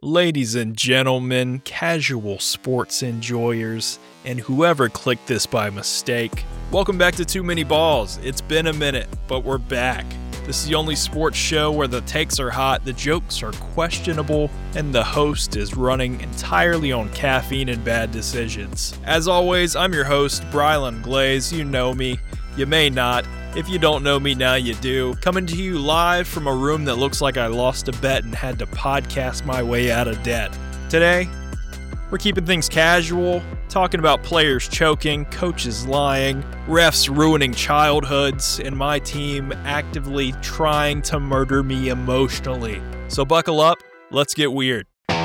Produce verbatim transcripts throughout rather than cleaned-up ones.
Ladies and gentlemen, casual sports enjoyers, and whoever clicked this by mistake, welcome back to Too Many Balls. It's been a minute, but we're back. This is the only sports show where the takes are hot, the jokes are questionable, and the host is running entirely on caffeine and bad decisions. As always, I'm your host, Brylan Glaze. You know me. You may not. If you don't know me, now you do. Coming to you live from a room that looks like I lost a bet and had to podcast my way out of debt. Today, we're keeping things casual, talking about players choking, coaches lying, refs ruining childhoods, and my team actively trying to murder me emotionally. So buckle up, let's get weird.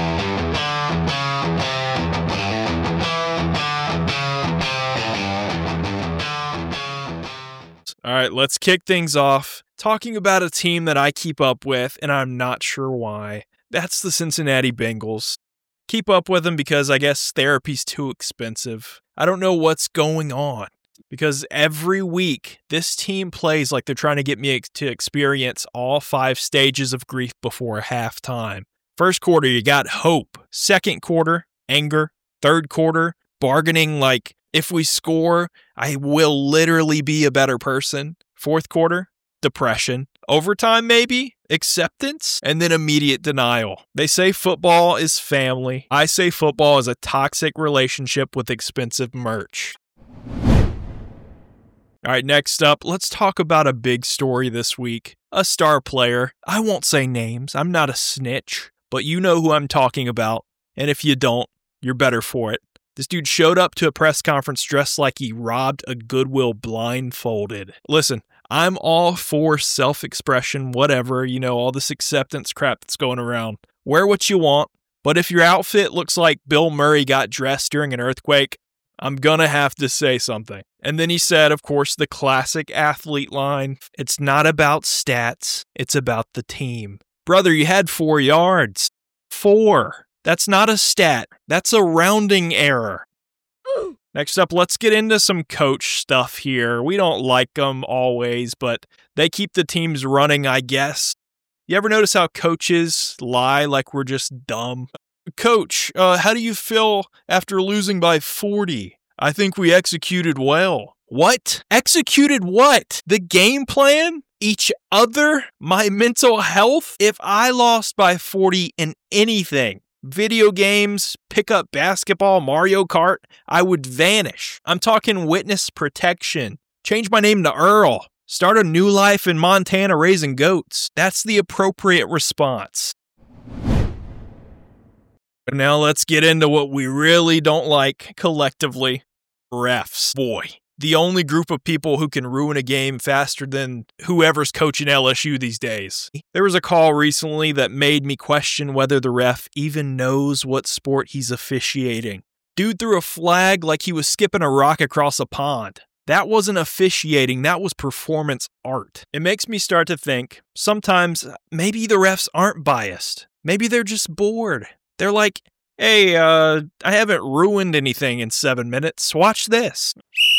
All right, let's kick things off talking about a team that I keep up with, and I'm not sure why. That's the Cincinnati Bengals. Keep up with them because I guess therapy's too expensive. I don't know what's going on because every week this team plays like they're trying to get me to experience all five stages of grief before halftime. First quarter, you got hope. Second quarter, anger. Third quarter, bargaining like, if we score, I will literally be a better person. Fourth quarter, depression. Overtime, maybe? Acceptance? And then immediate denial. They say football is family. I say football is a toxic relationship with expensive merch. All right, next up, let's talk about a big story this week. A star player. I won't say names. I'm not a snitch. But you know who I'm talking about. And if you don't, you're better for it. This dude showed up to a press conference dressed like he robbed a Goodwill blindfolded. Listen, I'm all for self-expression, whatever, you know, all this acceptance crap that's going around. Wear what you want, but if your outfit looks like Bill Murray got dressed during an earthquake, I'm gonna have to say something. And then he said, of course, the classic athlete line, it's not about stats, it's about the team. Brother, you had four yards. Four. That's not a stat. That's a rounding error. Next up, let's get into some coach stuff here. We don't like them always, but they keep the teams running, I guess. You ever notice how coaches lie like we're just dumb? Coach, uh, how do you feel after losing by forty? I think we executed well. What? Executed what? The game plan? Each other? My mental health? If I lost by forty in anything, video games, pick up basketball, Mario Kart, I would vanish. I'm talking witness protection. Change my name to Earl. Start a new life in Montana raising goats. That's the appropriate response. Now let's get into what we really don't like collectively. Refs. Boy, the only group of people who can ruin a game faster than whoever's coaching L S U these days. There was a call recently that made me question whether the ref even knows what sport he's officiating. Dude threw a flag like he was skipping a rock across a pond. That wasn't officiating, that was performance art. It makes me start to think, sometimes maybe the refs aren't biased. Maybe they're just bored. They're like, hey, uh, I haven't ruined anything in seven minutes. Watch this.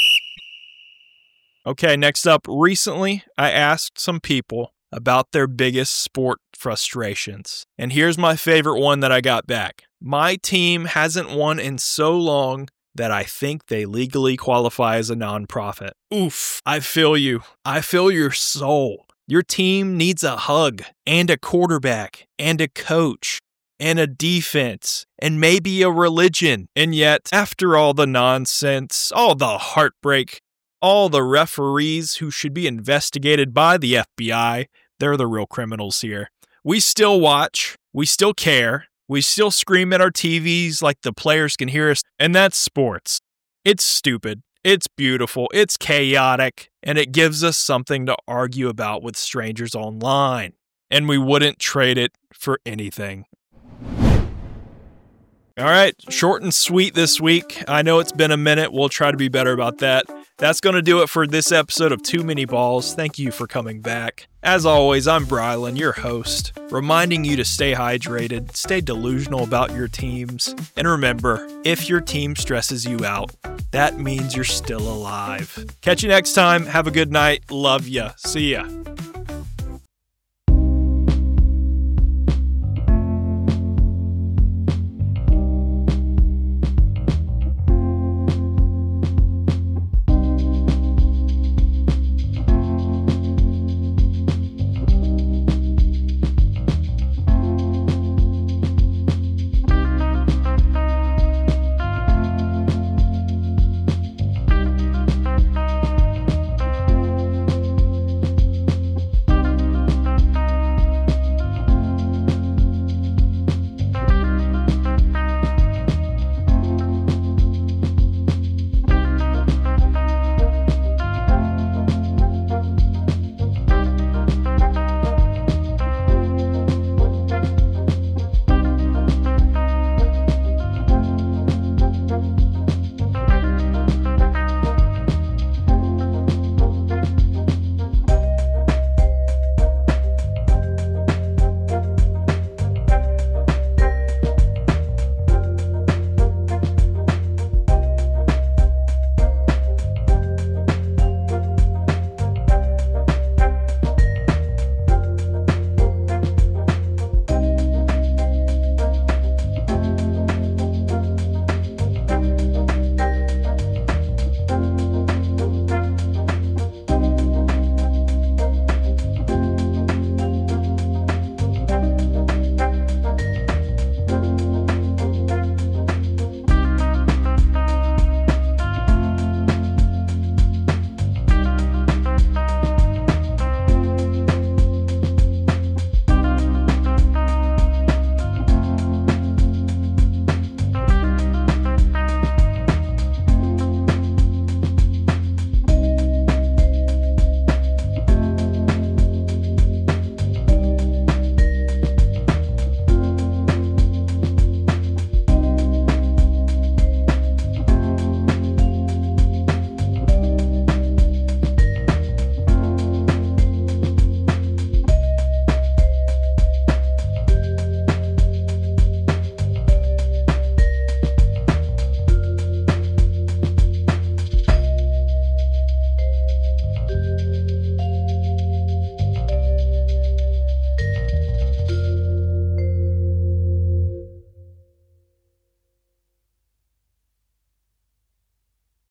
Okay, next up, recently I asked some people about their biggest sport frustrations. And here's my favorite one that I got back. My team hasn't won in so long that I think they legally qualify as a nonprofit. Oof, I feel you. I feel your soul. Your team needs a hug and a quarterback and a coach and a defense, and maybe a religion. And yet, after all the nonsense, all the heartbreak, all the referees who should be investigated by the F B I, they're the real criminals here. We still watch, we still care, we still scream at our T Vs like the players can hear us, and that's sports. It's stupid, it's beautiful, it's chaotic, and it gives us something to argue about with strangers online. And we wouldn't trade it for anything. All right, short and sweet this week. I know it's been a minute. We'll try to be better about that. That's going to do it for this episode of Too Many Balls. Thank you for coming back. As always, I'm Brylan, your host, reminding you to stay hydrated, stay delusional about your teams, and remember, if your team stresses you out, that means you're still alive. Catch you next time. Have a good night. Love ya. See ya.